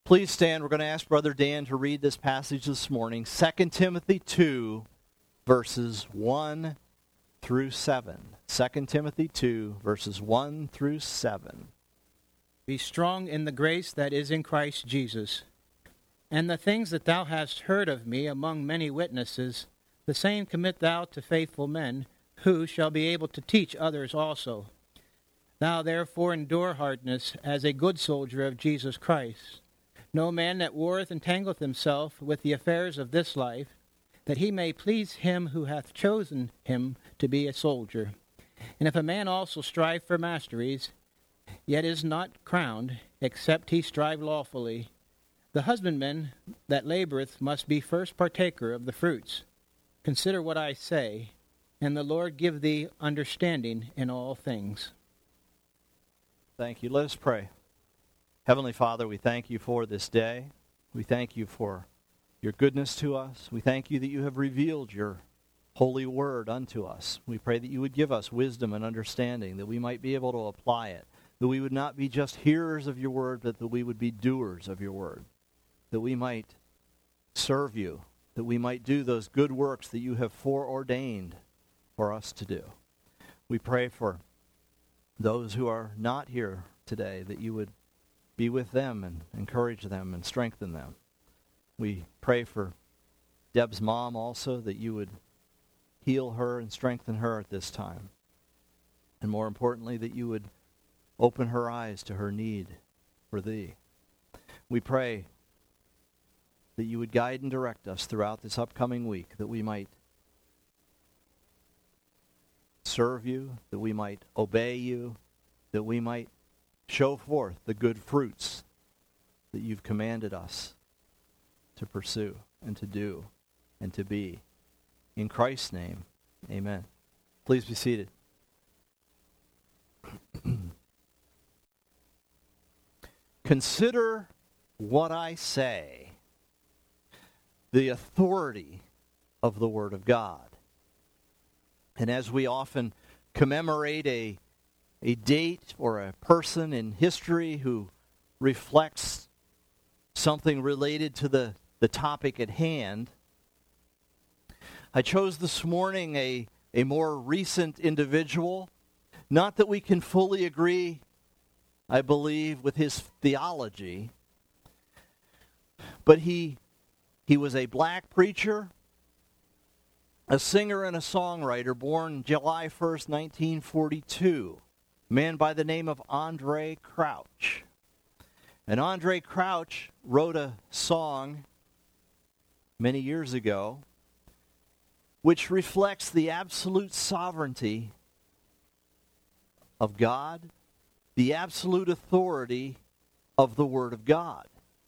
Please stand. We're going to ask Brother Dan to read this passage this morning. 2 Timothy 2, verses 1 through 7. 2 Timothy 2, verses 1 through 7. Be strong in the grace that is in Christ Jesus. And the things that thou hast heard of me among many witnesses, the same commit thou to faithful men, who shall be able to teach others also. Thou therefore endure hardness as a good soldier of Jesus Christ. No man that warreth entangleth himself with the affairs of this life, that he may please him who hath chosen him to be a soldier. And if a man also strive for masteries, yet is not crowned, except he strive lawfully, the husbandman that laboureth must be first partaker of the fruits. Consider what I say, and the Lord give thee understanding in all things. Thank you. Let us pray. Heavenly Father, we thank you for this day. We thank you for your goodness to us. We thank you that you have revealed your holy word unto us. We pray that you would give us wisdom and understanding, that we might be able to apply it, that we would not be just hearers of your word, but that we would be doers of your word, that we might serve you, that we might do those good works that you have foreordained for us to do. We pray for those who are not here today, that you would be with them and encourage them and strengthen them. We pray for Deb's mom also, that you would heal her and strengthen her at this time. And more importantly, that you would open her eyes to her need for thee. We pray that you would guide and direct us throughout this upcoming week, that we might serve you, that we might obey you, that we might show forth the good fruits that you've commanded us to pursue and to do and to be. In Christ's name, amen. Please be seated. Consider what I say, the authority of the Word of God. And as we often commemorate a date or a person in history who reflects something related to the topic at hand, I chose this morning a more recent individual. Not that we can fully agree, I believe, with his theology, but he was a black preacher, a singer and a songwriter, born July 1st, 1942. A man by the name of Andraé Crouch. And Andraé Crouch wrote a song many years ago which reflects the absolute sovereignty of God, the absolute authority of the Word of God.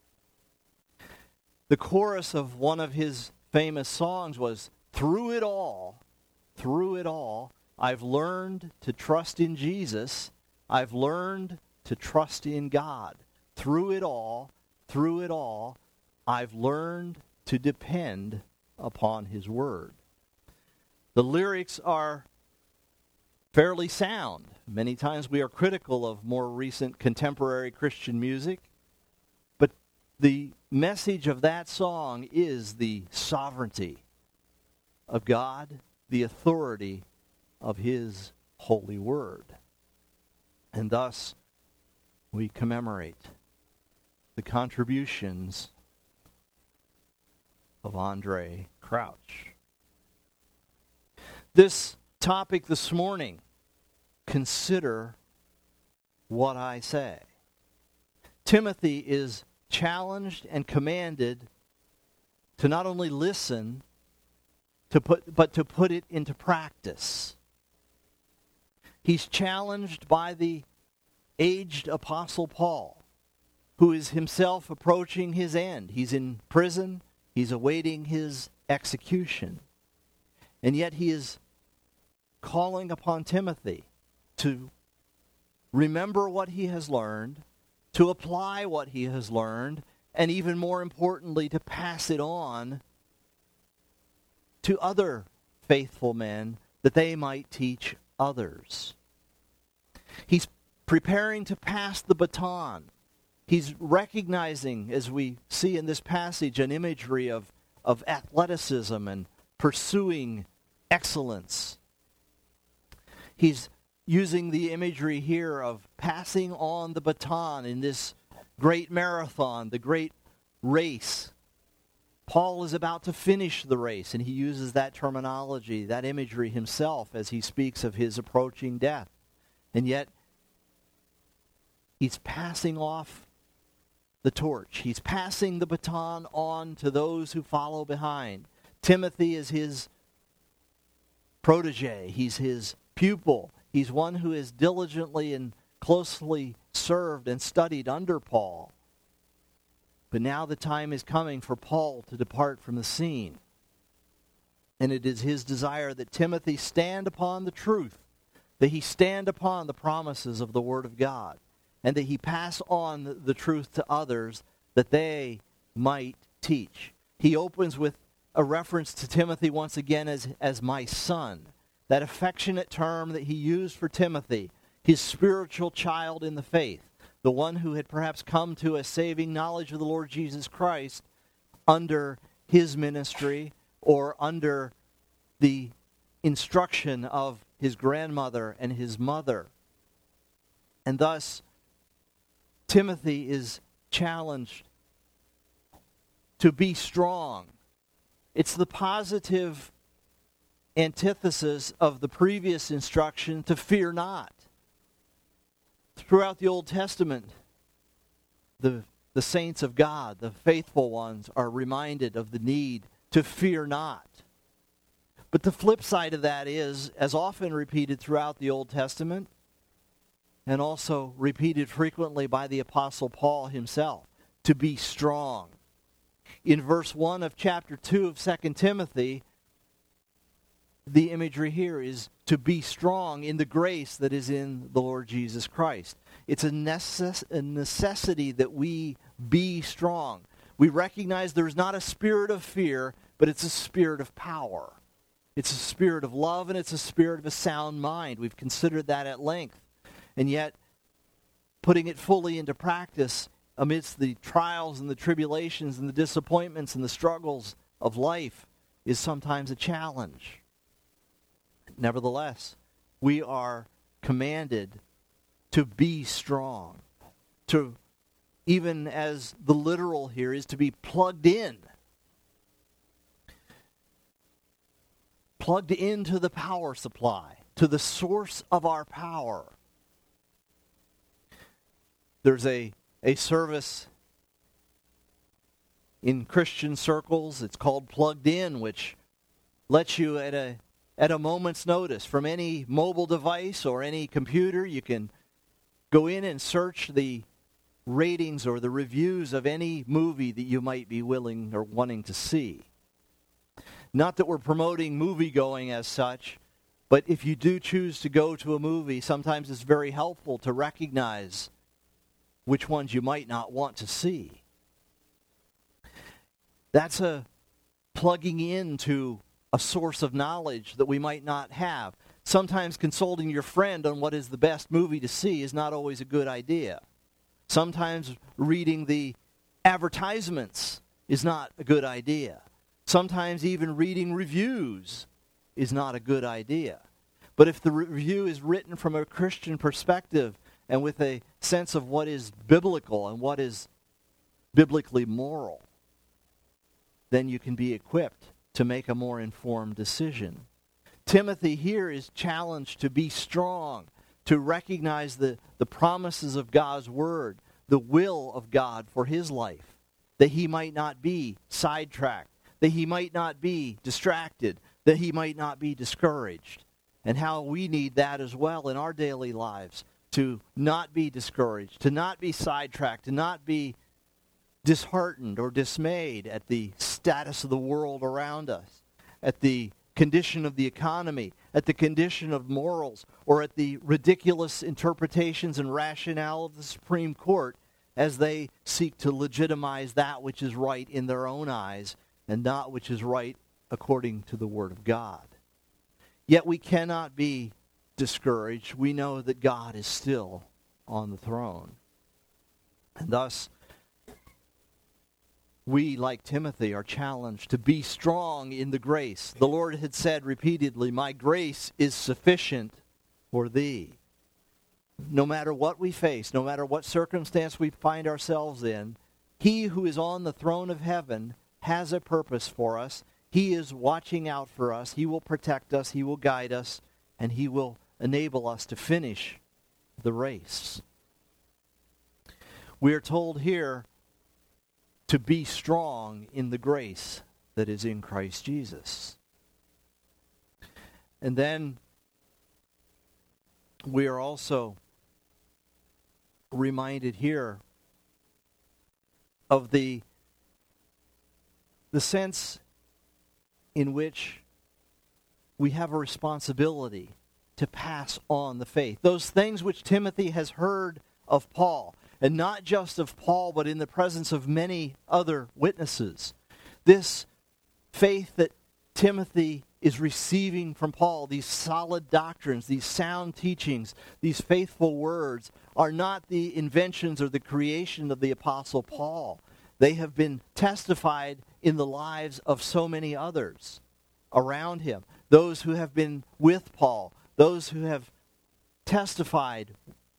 The chorus of one of his famous songs was, through it all, I've learned to trust in Jesus. I've learned to trust in God. Through it all, I've learned to depend upon His Word. The lyrics are fairly sound. Many times we are critical of more recent contemporary Christian music, but the message of that song is the sovereignty of God, the authority of His holy word. And thus, we commemorate the contributions of Andraé Crouch. This topic this morning, consider what I say. Timothy is challenged and commanded to not only listen, but to put it into practice. He's challenged by the aged Apostle Paul, who is himself approaching his end. He's in prison. He's awaiting his execution. And yet he is calling upon Timothy to remember what he has learned, to apply what he has learned, and even more importantly, to pass it on to other faithful men that they might teach others. He's preparing to pass the baton. He's recognizing, as we see in this passage, an imagery of athleticism and pursuing excellence. He's using the imagery here of passing on the baton in this great marathon, the great race. Paul is about to finish the race, and he uses that terminology, that imagery himself as he speaks of his approaching death. And yet, he's passing off the torch. He's passing the baton on to those who follow behind. Timothy is his protege. He's his pupil. He's one who has diligently and closely served and studied under Paul. But now the time is coming for Paul to depart from the scene. And it is his desire that Timothy stand upon the truth, that he stand upon the promises of the Word of God, and that he pass on the truth to others that they might teach. He opens with a reference to Timothy once again as my son, that affectionate term that he used for Timothy, his spiritual child in the faith, the one who had perhaps come to a saving knowledge of the Lord Jesus Christ under his ministry or under the instruction of his grandmother and his mother. And thus, Timothy is challenged to be strong. It's the positive antithesis of the previous instruction to fear not. Throughout the Old Testament, the saints of God, the faithful ones, are reminded of the need to fear not. But the flip side of that is, as often repeated throughout the Old Testament, and also repeated frequently by the Apostle Paul himself, to be strong. In verse 1 of chapter 2 of 2 Timothy, the imagery here is to be strong in the grace that is in the Lord Jesus Christ. It's a necessity that we be strong. We recognize there's not a spirit of fear, but it's a spirit of power. It's a spirit of love, and it's a spirit of a sound mind. We've considered that at length. And yet, putting it fully into practice amidst the trials and the tribulations and the disappointments and the struggles of life is sometimes a challenge. Nevertheless, we are commanded to be strong. To, even as the literal here is to be plugged in. Plugged into the power supply, to the source of our power. There's a service in Christian circles, it's called Plugged In, which lets you at a moment's notice from any mobile device or any computer, you can go in and search the ratings or the reviews of any movie that you might be willing or wanting to see. Not that we're promoting movie-going as such, but if you do choose to go to a movie, sometimes it's very helpful to recognize which ones you might not want to see. That's a plugging into a source of knowledge that we might not have. Sometimes consulting your friend on what is the best movie to see is not always a good idea. Sometimes reading the advertisements is not a good idea. Sometimes even reading reviews is not a good idea. But if the review is written from a Christian perspective and with a sense of what is biblical and what is biblically moral, then you can be equipped to make a more informed decision. Timothy here is challenged to be strong, to recognize the promises of God's Word, the will of God for his life, that he might not be sidetracked, that he might not be distracted, that he might not be discouraged, and how we need that as well in our daily lives, to not be discouraged, to not be sidetracked, to not be disheartened or dismayed at the status of the world around us, at the condition of the economy, at the condition of morals, or at the ridiculous interpretations and rationale of the Supreme Court as they seek to legitimize that which is right in their own eyes and not which is right according to the Word of God. Yet we cannot be discouraged. We know that God is still on the throne. And thus, we, like Timothy, are challenged to be strong in the grace. The Lord had said repeatedly, "My grace is sufficient for thee." No matter what we face, no matter what circumstance we find ourselves in, He who is on the throne of heaven has a purpose for us. He is watching out for us. He will protect us. He will guide us. And He will enable us to finish the race. We are told here to be strong in the grace that is in Christ Jesus. And then we are also reminded here of the sense in which we have a responsibility to pass on the faith. Those things which Timothy has heard of Paul, and not just of Paul, but in the presence of many other witnesses. This faith that Timothy is receiving from Paul, these solid doctrines, these sound teachings, these faithful words, are not the inventions or the creation of the Apostle Paul. They have been testified in the lives of so many others around him. Those who have been with Paul, those who have testified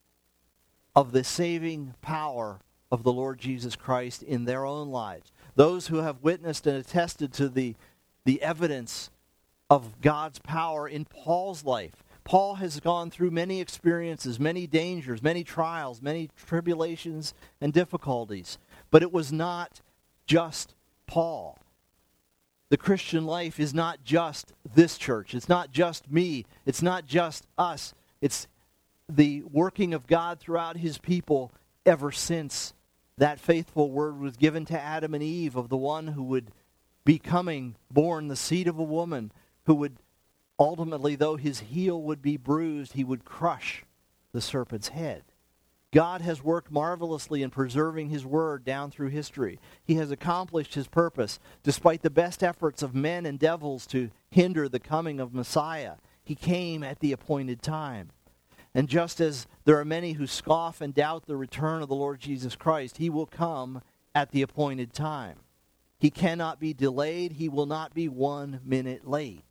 of the saving power of the Lord Jesus Christ in their own lives. Those who have witnessed and attested to the evidence of God's power in Paul's life. Paul has gone through many experiences, many dangers, many trials, many tribulations and difficulties. But it was not just Paul. The Christian life is not just this church. It's not just me. It's not just us. It's the working of God throughout His people ever since that faithful word was given to Adam and Eve of the one who would be coming, born the seed of a woman, who would ultimately, though his heel would be bruised, he would crush the serpent's head. God has worked marvelously in preserving His word down through history. He has accomplished His purpose despite the best efforts of men and devils to hinder the coming of Messiah. He came at the appointed time. And just as there are many who scoff and doubt the return of the Lord Jesus Christ, He will come at the appointed time. He cannot be delayed. He will not be 1 minute late.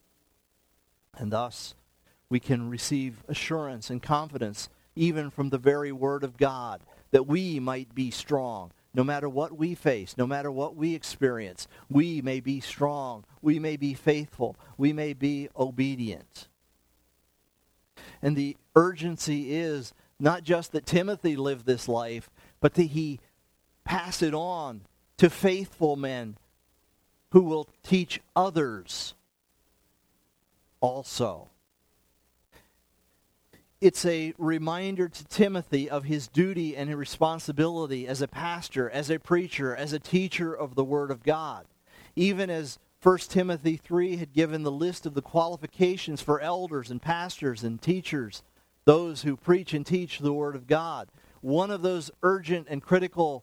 And thus, we can receive assurance and confidence even from the very Word of God, that we might be strong. No matter what we face, no matter what we experience, we may be strong, we may be faithful, we may be obedient. And the urgency is not just that Timothy lived this life, but that he pass it on to faithful men who will teach others also. It's a reminder to Timothy of his duty and his responsibility as a pastor, as a preacher, as a teacher of the Word of God. Even as 1 Timothy 3 had given the list of the qualifications for elders and pastors and teachers, those who preach and teach the Word of God. One of those urgent and critical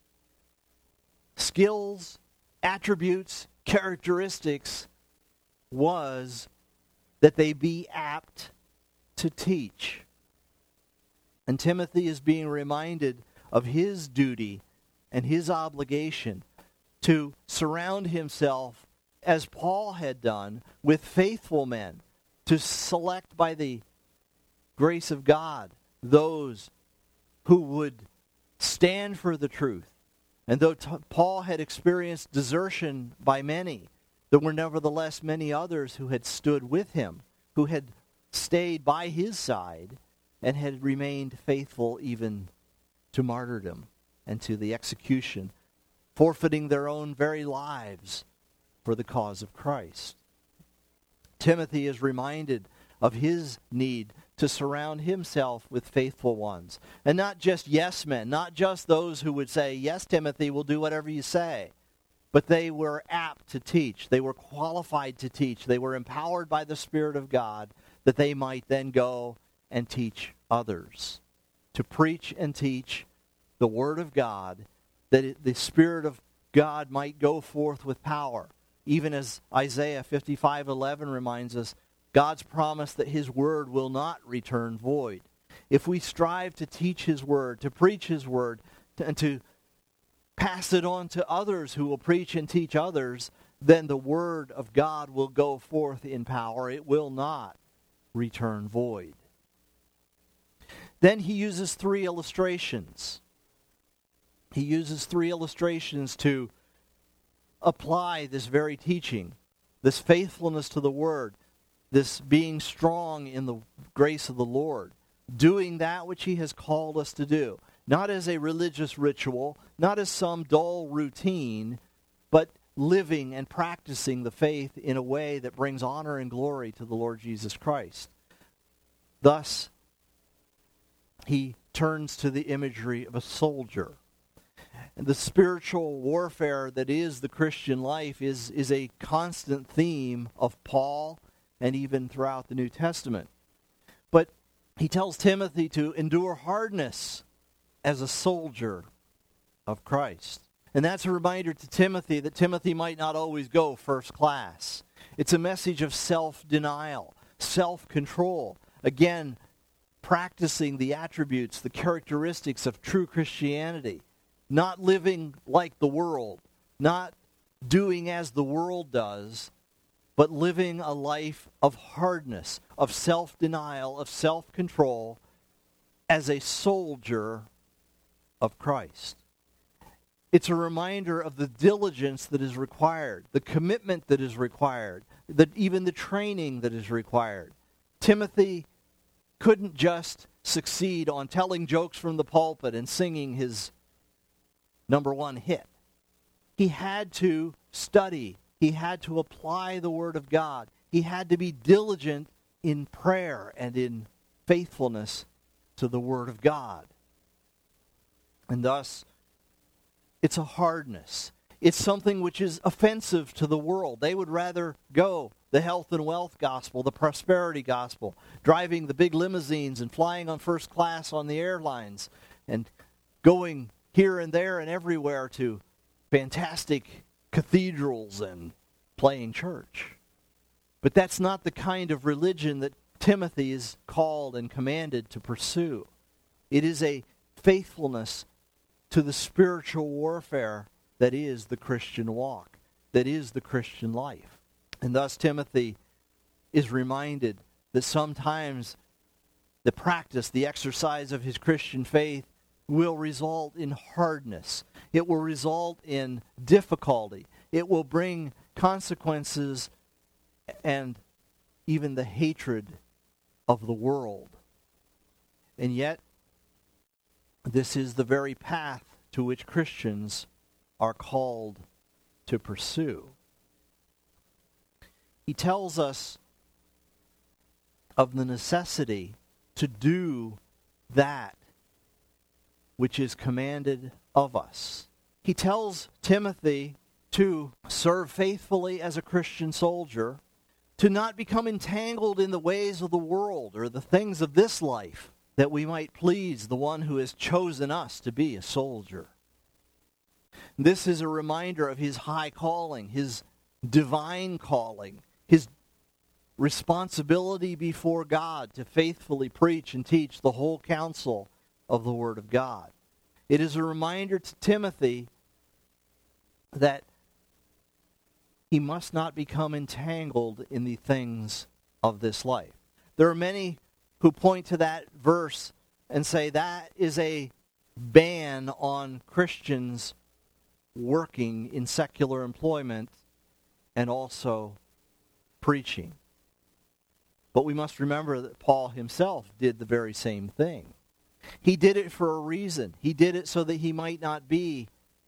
skills, attributes, characteristics was that they be apt to teach. And Timothy is being reminded of his duty and his obligation to surround himself, as Paul had done, with faithful men, to select by the grace of God those who would stand for the truth. And though Paul had experienced desertion by many, there were nevertheless many others who had stood with him, who had stayed by his side and had remained faithful even to martyrdom and to the execution, forfeiting their own very lives for the cause of Christ. Timothy is reminded of his need to surround himself with faithful ones. And not just yes men, not just those who would say, yes, Timothy, we'll do whatever you say. But they were apt to teach. They were qualified to teach. They were empowered by the Spirit of God that they might then go and teach others. To preach and teach the Word of God, that the Spirit of God might go forth with power. Even as Isaiah 55:11 reminds us, God's promise that His Word will not return void. If we strive to teach His Word, to preach His Word, and to pass it on to others who will preach and teach others, then the word of God will go forth in power. It will not return void. Then he uses 3 illustrations. He uses 3 illustrations to apply this very teaching, this faithfulness to the word, this being strong in the grace of the Lord, doing that which he has called us to do, not as a religious ritual, not as some dull routine, but living and practicing the faith in a way that brings honor and glory to the Lord Jesus Christ. Thus, he turns to the imagery of a soldier. And the spiritual warfare that is the Christian life is a constant theme of Paul and even throughout the New Testament. But he tells Timothy to endure hardness as a soldier of Christ. And that's a reminder to Timothy that Timothy might not always go first class. It's a message of self-denial, self-control. Again, practicing the attributes, the characteristics of true Christianity. Not living like the world, not doing as the world does, but living a life of hardness, of self-denial, of self-control as a soldier of Christ. It's a reminder of the diligence that is required, the commitment that is required, even the training that is required. Timothy couldn't just succeed on telling jokes from the pulpit and singing his number 1 hit. He had to study. He had to apply the Word of God. He had to be diligent in prayer and in faithfulness to the Word of God. And thus, it's a hardness. It's something which is offensive to the world. They would rather go the health and wealth gospel, the prosperity gospel, driving the big limousines and flying on first class on the airlines and going here and there and everywhere to fantastic cathedrals and playing church. But that's not the kind of religion that Timothy is called and commanded to pursue. It is a faithfulness to the spiritual warfare that is the Christian walk, that is the Christian life. And thus Timothy is reminded that sometimes the practice, the exercise of his Christian faith will result in hardness. It will result in difficulty. It will bring consequences and even the hatred of the world. And yet, this is the very path to which Christians are called to pursue. He tells us of the necessity to do that which is commanded of us. He tells Timothy to serve faithfully as a Christian soldier, to not become entangled in the ways of the world or the things of this life, that we might please the one who has chosen us to be a soldier. This is a reminder of his high calling, his divine calling, his responsibility before God to faithfully preach and teach the whole counsel of the Word of God. It is a reminder to Timothy that he must not become entangled in the things of this life. There are many who point to that verse and say that is a ban on Christians working in secular employment and also preaching. But we must remember that Paul himself did the very same thing. He did it for a reason. He did it so that he might not be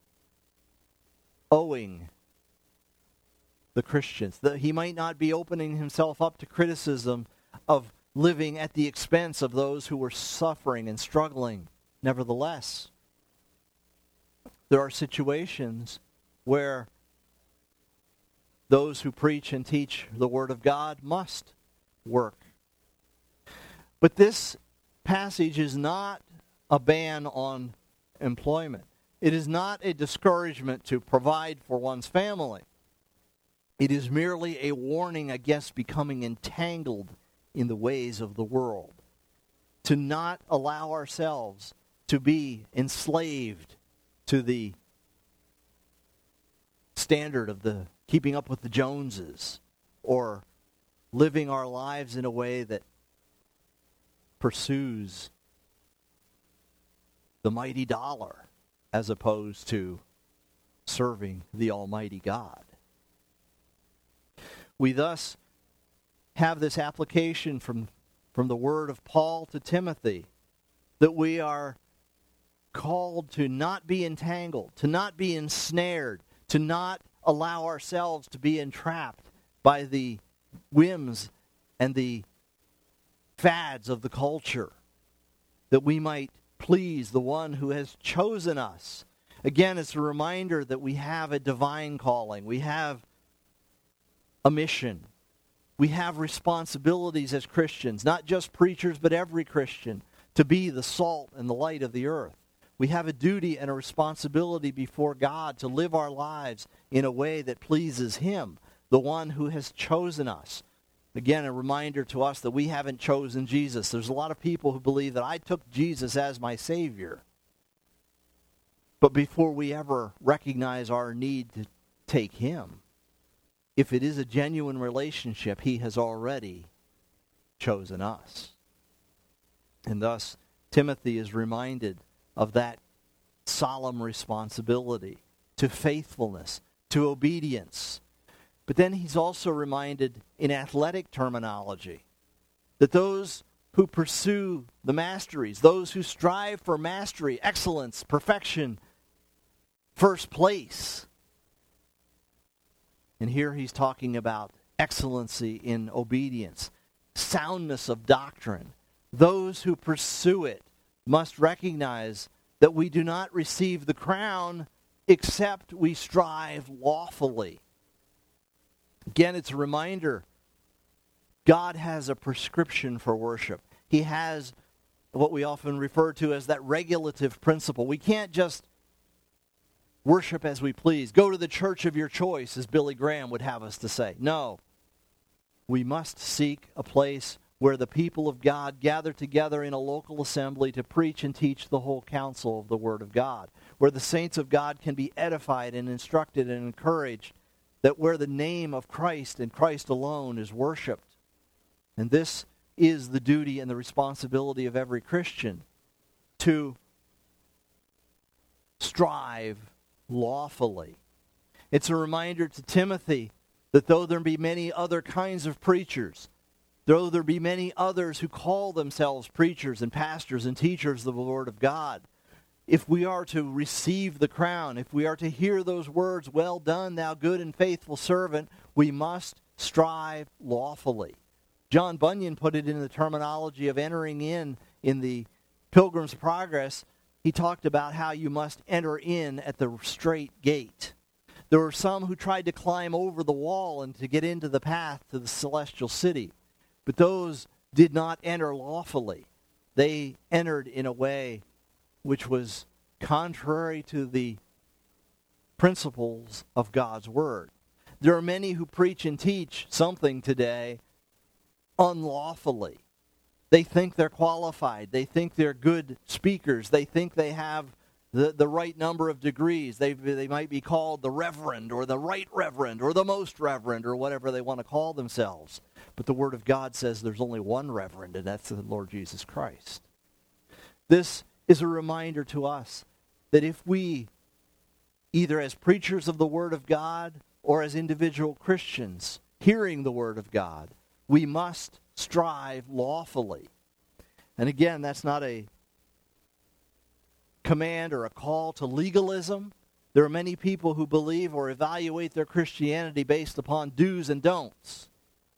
owing the Christians, that he might not be opening himself up to criticism of living at the expense of those who were suffering and struggling. Nevertheless, there are situations where those who preach and teach the Word of God must work. But this passage is not a ban on employment. It is not a discouragement to provide for one's family. It is merely a warning against becoming entangled in the ways of the world. To not allow ourselves to be enslaved to the standard of the keeping up with the Joneses, or living our lives in a way that pursues the mighty dollar as opposed to serving the Almighty God. We thus have this application from the word of Paul to Timothy, that we are called to not be entangled, to not be ensnared, to not allow ourselves to be entrapped by the whims and the fads of the culture, that we might please the one who has chosen us. Again, it's a reminder that we have a divine calling. We have a mission. We have responsibilities as Christians, not just preachers, but every Christian, to be the salt and the light of the earth. We have a duty and a responsibility before God to live our lives in a way that pleases Him, the one who has chosen us. Again, a reminder to us that we haven't chosen Jesus. There's a lot of people who believe that I took Jesus as my Savior. But before we ever recognize our need to take Him, if it is a genuine relationship, He has already chosen us. And thus, Timothy is reminded of that solemn responsibility to faithfulness, to obedience. But then he's also reminded in athletic terminology that those who pursue the masteries, those who strive for mastery, excellence, perfection, first place. And here he's talking about excellency in obedience, soundness of doctrine. Those who pursue it must recognize that we do not receive the crown except we strive lawfully. Again, it's a reminder, God has a prescription for worship. He has what we often refer to as that regulative principle. We can't just worship as we please. Go to the church of your choice, as Billy Graham would have us to say. No. We must seek a place where the people of God gather together in a local assembly to preach and teach the whole counsel of the Word of God, where the saints of God can be edified and instructed and encouraged, that where the name of Christ and Christ alone is worshipped. And this is the duty and the responsibility of every Christian, to strive lawfully. It's a reminder to Timothy that though there be many other kinds of preachers, though there be many others who call themselves preachers and pastors and teachers of the Word of God, if we are to receive the crown, if we are to hear those words, "Well done, thou good and faithful servant," we must strive lawfully. John Bunyan put it in the terminology of entering in the Pilgrim's Progress. He talked about how you must enter in at the straight gate. There were some who tried to climb over the wall and to get into the path to the celestial city. But those did not enter lawfully. They entered in a way which was contrary to the principles of God's Word. There are many who preach and teach something today unlawfully. They think they're qualified. They think they're good speakers. They think they have the right number of degrees. They might be called the Reverend or the Right Reverend or the Most Reverend or whatever they want to call themselves. But the Word of God says there's only one Reverend, and that's the Lord Jesus Christ. This is a reminder to us that if we, either as preachers of the Word of God or as individual Christians hearing the Word of God, we must strive lawfully. And again, that's not a command or a call to legalism. There are many people who believe or evaluate their Christianity based upon do's and don'ts.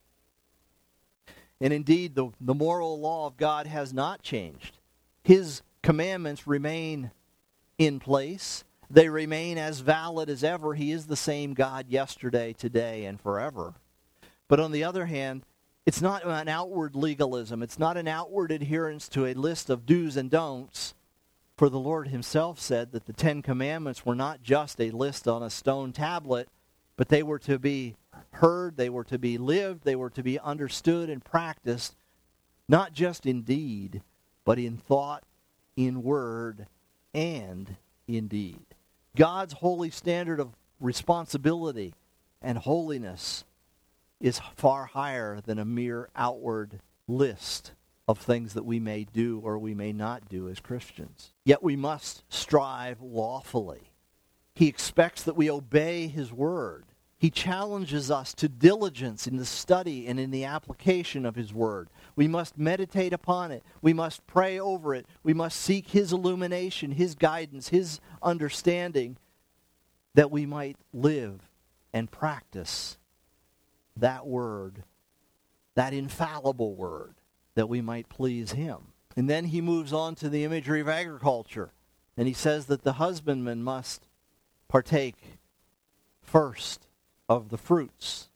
And indeed, the moral law of God has not changed. His commandments remain in place. They remain as valid as ever. He is the same God yesterday, today, and forever. But on the other hand, it's not an outward legalism. It's not an outward adherence to a list of do's and don'ts. For the Lord Himself said that the 10 Commandments were not just a list on a stone tablet, but they were to be heard, they were to be lived, they were to be understood and practiced, not just in deed, but in thought, in word and in deed. God's holy standard of responsibility and holiness is far higher than a mere outward list of things that we may do or we may not do as Christians. Yet we must strive lawfully. He expects that we obey His word. He challenges us to diligence in the study and in the application of His word. We must meditate upon it. We must pray over it. We must seek His illumination, His guidance, His understanding, that we might live and practice that word, that infallible word, that we might please Him. And then he moves on to the imagery of agriculture. And he says that the husbandman must partake first of the fruits.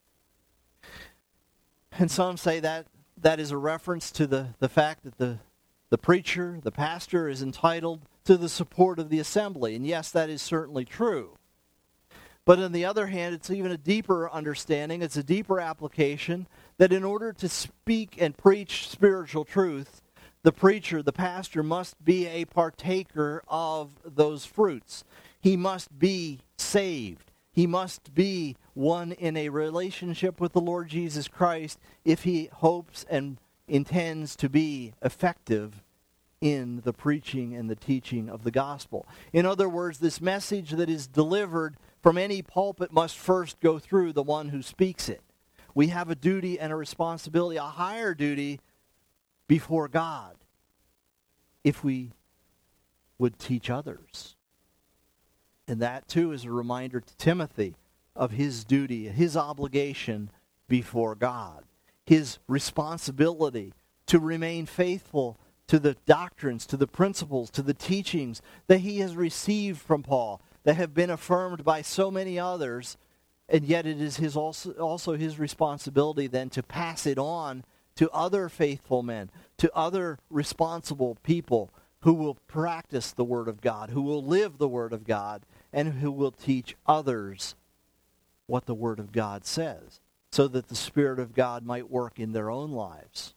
And some say that is a reference to the fact that the preacher, the pastor, is entitled to the support of the assembly. And yes, that is certainly true. But on the other hand, it's even a deeper understanding, it's a deeper application, that in order to speak and preach spiritual truth, the preacher, the pastor, must be a partaker of those fruits. He must be saved. He must be one in a relationship with the Lord Jesus Christ if he hopes and intends to be effective in the preaching and the teaching of the gospel. In other words, this message that is delivered from any pulpit must first go through the one who speaks it. We have a duty and a responsibility, a higher duty before God, if we would teach others. And that too is a reminder to Timothy of his duty, his obligation before God, his responsibility to remain faithful to the doctrines, to the principles, to the teachings that he has received from Paul, that have been affirmed by so many others, and yet it is also his responsibility then to pass it on to other faithful men, to other responsible people who will practice the Word of God, who will live the Word of God, and who will teach others what the Word of God says, so that the Spirit of God might work in their own lives.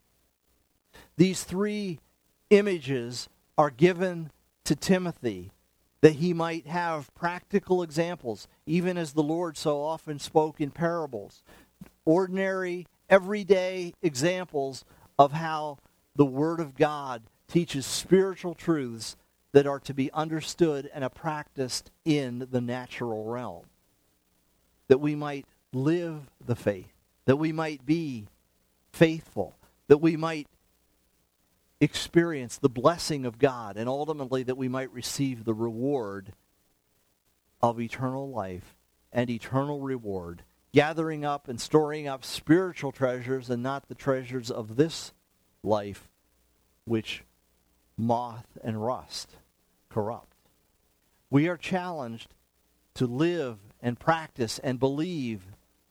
These three images are given to Timothy that he might have practical examples, even as the Lord so often spoke in parables. Ordinary, everyday examples of how the Word of God teaches spiritual truths that are to be understood and practiced in the natural realm. That we might live the faith, that we might be faithful, that we might experience the blessing of God, and ultimately that we might receive the reward of eternal life and eternal reward, gathering up and storing up spiritual treasures and not the treasures of this life, which moth and rust corrupt. We are challenged to live and practice and believe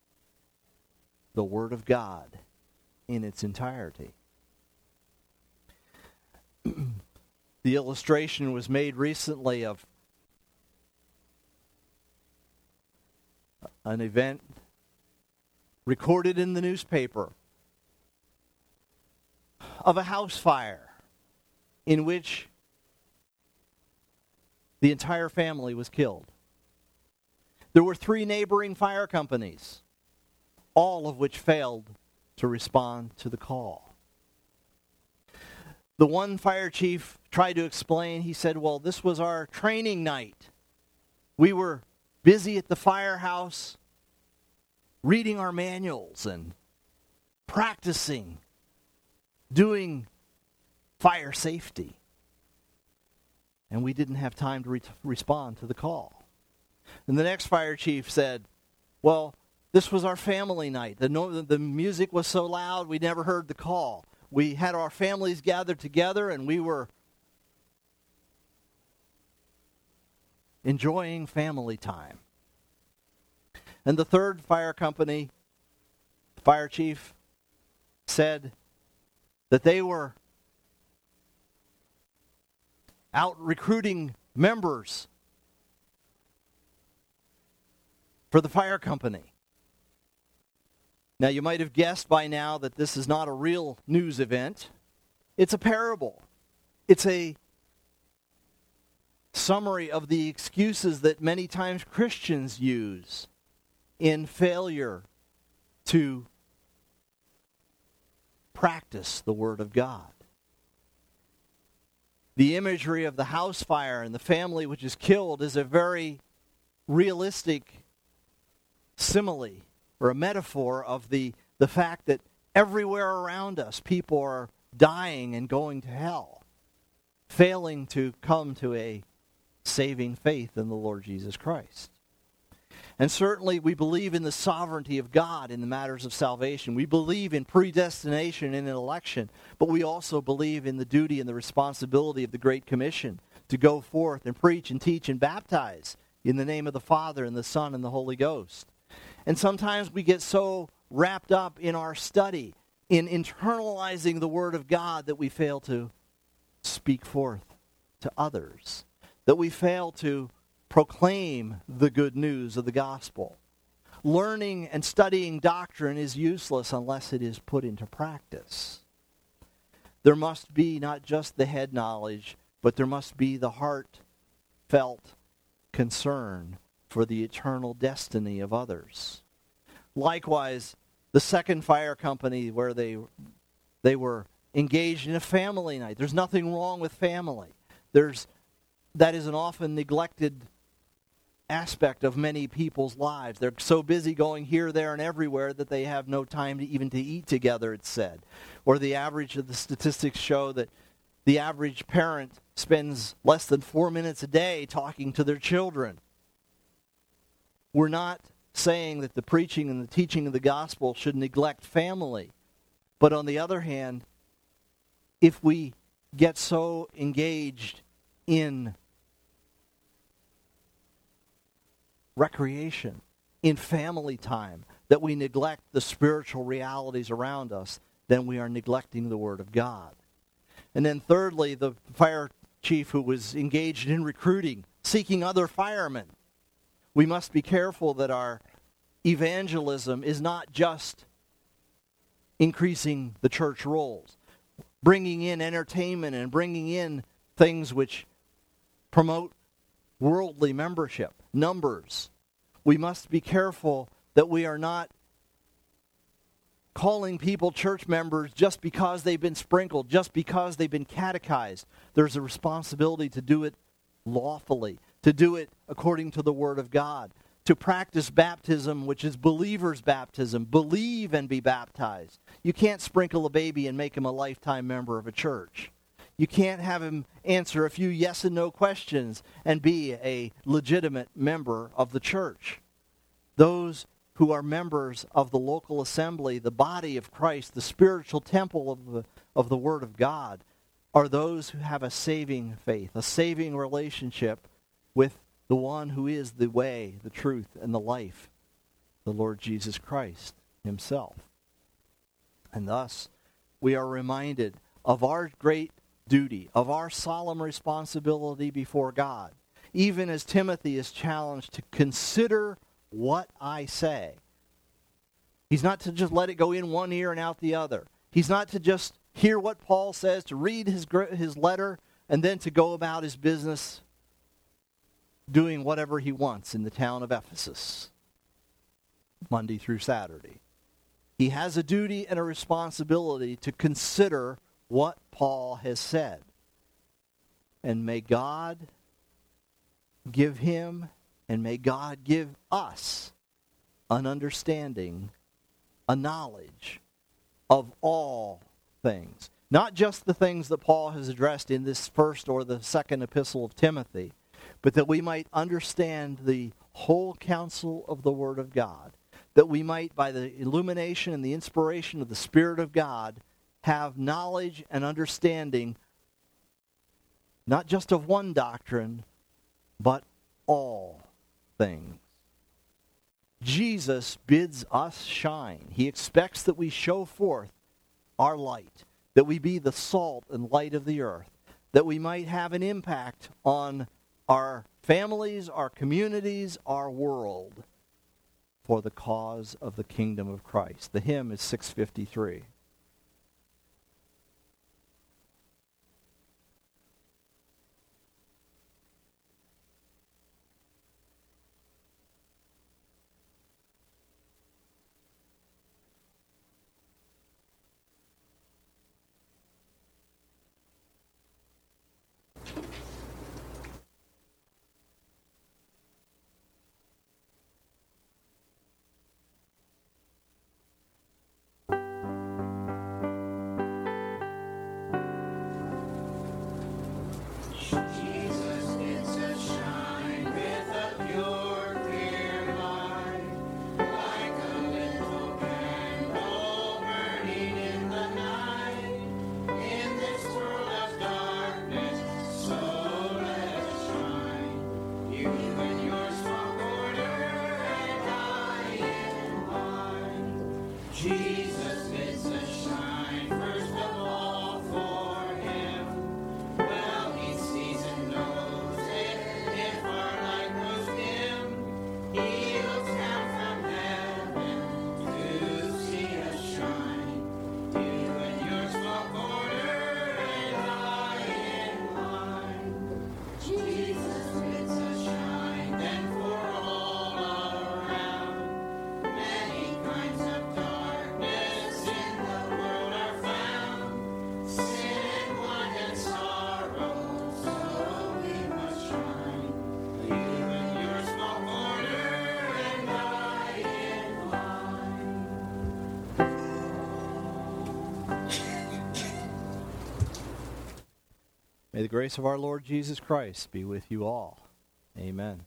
the Word of God in its entirety. The illustration was made recently of an event recorded in the newspaper of a house fire in which the entire family was killed. There were 3 neighboring fire companies, all of which failed to respond to the call. The one fire chief tried to explain. He said, well, this was our training night. We were busy at the firehouse reading our manuals and practicing doing fire safety. And we didn't have time to respond to the call. And the next fire chief said, well, this was our family night. The music was so loud we never heard the call. We had our families gathered together and we were enjoying family time. And the third fire company, the fire chief, said that they were out recruiting members for the fire company. Now, you might have guessed by now that this is not a real news event. It's a parable. It's a summary of the excuses that many times Christians use in failure to practice the Word of God. The imagery of the house fire and the family which is killed is a very realistic simile or a metaphor of the fact that everywhere around us people are dying and going to hell, failing to come to a saving faith in the Lord Jesus Christ. And certainly we believe in the sovereignty of God in the matters of salvation. We believe in predestination and in election, but we also believe in the duty and the responsibility of the Great Commission to go forth and preach and teach and baptize in the name of the Father and the Son and the Holy Ghost. And sometimes we get so wrapped up in our study, in internalizing the Word of God, that we fail to speak forth to others, that we fail to proclaim the good news of the gospel. Learning and studying doctrine is useless unless it is put into practice. There must be not just the head knowledge, but there must be the heartfelt concern for the eternal destiny of others. Likewise, the second fire company where they were engaged in a family night. There's nothing wrong with family. That is an often neglected aspect of many people's lives. They're so busy going here, there, and everywhere that they have no time to even to eat together, it's said. Or the average of the statistics show that the average parent spends less than 4 minutes a day talking to their children. We're not saying that the preaching and the teaching of the gospel should neglect family. But on the other hand, if we get so engaged in recreation, in family time, that we neglect the spiritual realities around us, then we are neglecting the Word of God. And then thirdly, the fire chief who was engaged in recruiting, seeking other firemen. We must be careful that our evangelism is not just increasing the church rolls, bringing in entertainment and bringing in things which promote worldly membership, numbers. We must be careful that we are not calling people church members just because they've been sprinkled, just because they've been catechized. There's a responsibility to do it lawfully, to do it according to the Word of God, to practice baptism, which is believer's baptism. Believe and be baptized. You can't sprinkle a baby and make him a lifetime member of a church. You can't have him answer a few yes and no questions and be a legitimate member of the church. Those who are members of the local assembly, the body of Christ, the spiritual temple of the Word of God, are those who have a saving faith, a saving relationship with the one who is the way, the truth, and the life, the Lord Jesus Christ himself. And thus, we are reminded of our great duty, of our solemn responsibility before God, even as Timothy is challenged to consider what I say. He's not to just let it go in one ear and out the other. He's not to just hear what Paul says, to read his letter, and then to go about his business doing whatever he wants in the town of Ephesus, Monday through Saturday. He has a duty and a responsibility to consider what Paul has said. And may God give him, and may God give us an understanding, a knowledge of all things. Not just the things that Paul has addressed in this first or the second epistle of Timothy, but that we might understand the whole counsel of the Word of God. That we might, by the illumination and the inspiration of the Spirit of God, have knowledge and understanding, not just of one doctrine, but all things. Jesus bids us shine. He expects that we show forth our light, that we be the salt and light of the earth, that we might have an impact on our families, our communities, our world, for the cause of the kingdom of Christ. The hymn is 653. grace of our Lord Jesus Christ be with you all. Amen.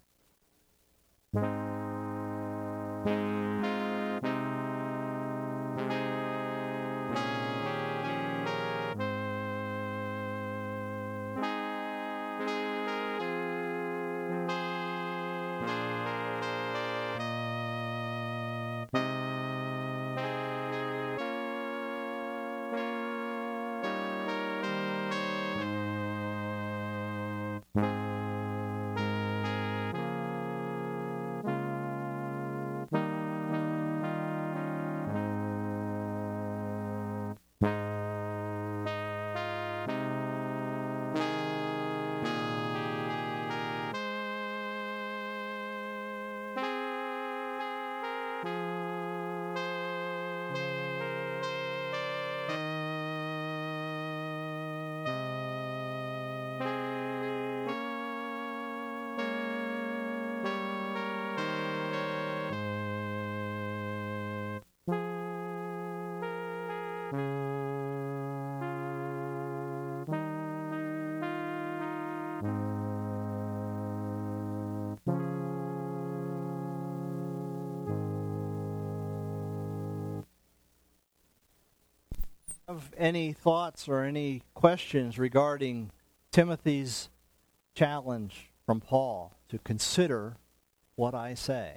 Have any thoughts or any questions regarding Timothy's challenge from Paul to consider what I say?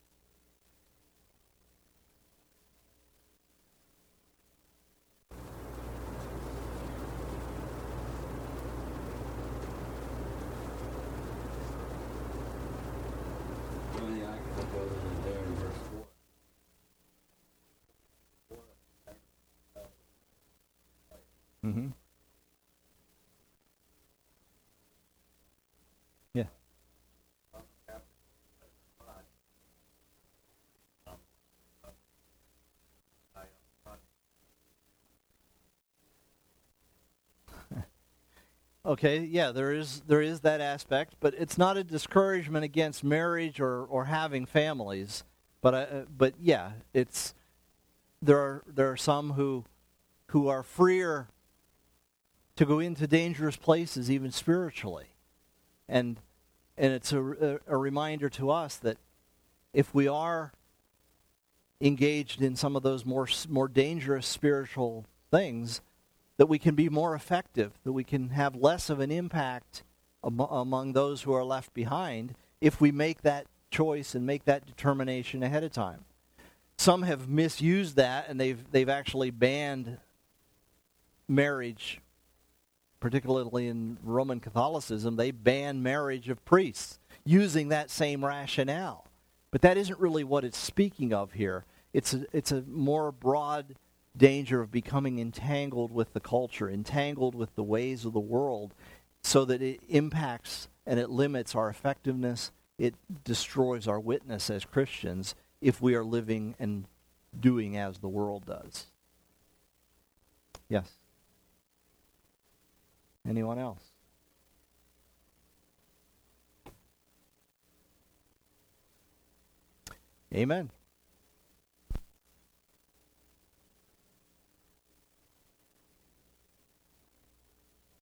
Mm-hmm. Yeah. Okay, yeah, there is that aspect, but it's not a discouragement against marriage or having families. But yeah, it's there are some who are freer to go into dangerous places, even spiritually, and it's a reminder to us that if we are engaged in some of those more dangerous spiritual things, that we can be more effective, that we can have less of an impact among those who are left behind if we make that choice and make that determination ahead of time. Some have misused that, and they've actually banned marriage, particularly in Roman Catholicism. They ban marriage of priests using that same rationale. But that isn't really what it's speaking of here. It's a more broad danger of becoming entangled with the culture, entangled with the ways of the world, so that it impacts and it limits our effectiveness. It destroys our witness as Christians if we are living and doing as the world does. Yes. Anyone else? Amen.